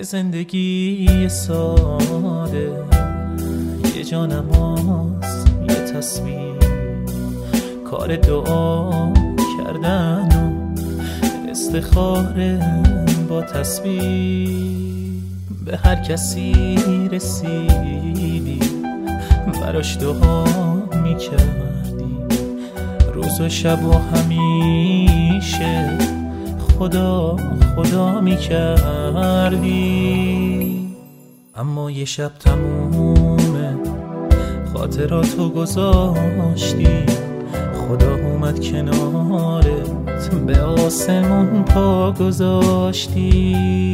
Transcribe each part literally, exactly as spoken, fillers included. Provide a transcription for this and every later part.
زندگی ساده یه جانماز یه تصویر، کار دعا کردن و استخاره با تسبیح. به هر کسی رسیدی براش دعا میکردی، روز و شب و همیشه خدا خدا میکردی. اما یه شب تمومه خاطراتو گذاشتی، خدا اومد کنارت به آسمون پا گذاشتی.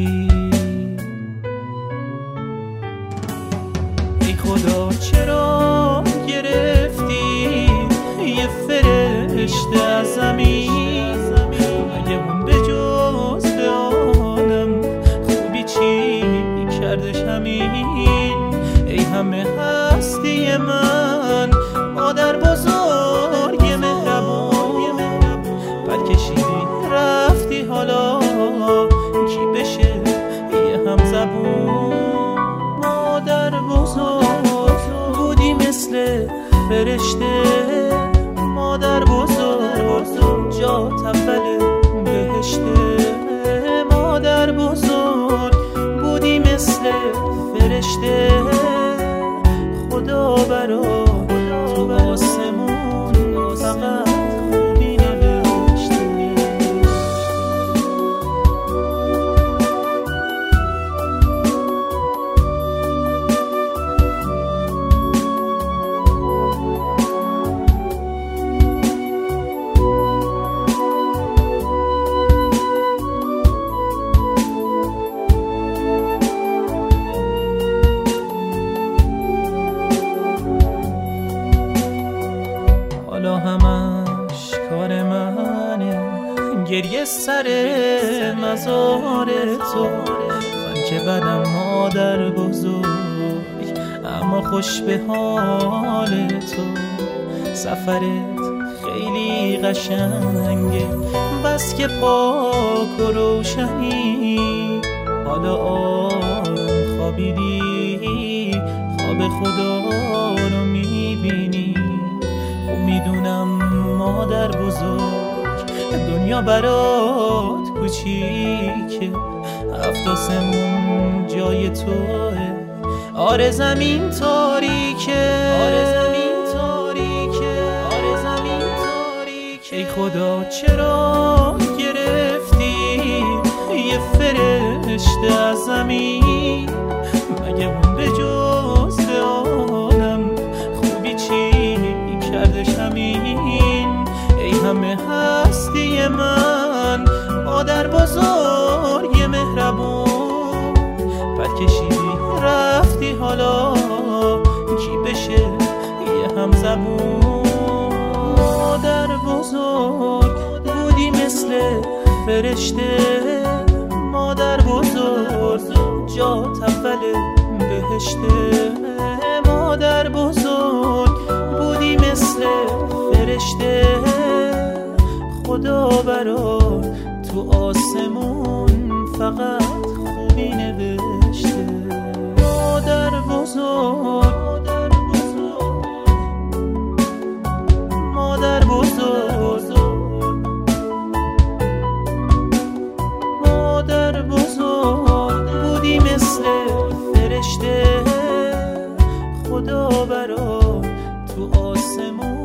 ای خدا چرا گرفتی یه فرشته از زمین، اگه اون به جز به آدم خوبی چی کردش همین. ای همه هستی من مادر بزرگ مهربون، برکشیدی رفتی حالا کی بشه یه هم زبون. مادر بزرگ بودی مثل فرشته، مادر بزرگ جات اول بهشته. مادر بزرگ بودی مثل فرشته، خدا برا تو آسمون فقط خوبی نوشته. حالا همش کار منه گریه سر مزار تو، من که بدم مادر بزرگ اما خوش به حال تو. سفرت خیلی قشنگه بس که پاک و روشنی، حالا آروم خوابیدی خواب خدا رو میبینی. خب میدونم مادر بزرگ دنیا برات کوچیکه، هفت آسمون جای توه، آره زمین تاریکه، آره زمین تاریکه، آره زمین تاریکه. ای خدا چرا گرفتی یه فرشته از زمین، مگه اون به جز به آدم خوبی چی کردش همین. ای همه هستی من مادر بزرگ مهربون، برکشیدی رفتی حالا کی بشه یه هم زبون. مادر بزرگ بودی مثل فرشته، مادر بزرگ جات اول بهشته. مادر بزرگ بودی مثل فرشته، خدا برات تو آسمون فقط خوبی نوشته. مادر بزرگ مادر بزرگ مادر بزرگ بودی مثل فرشته، خدا برات تو آسمون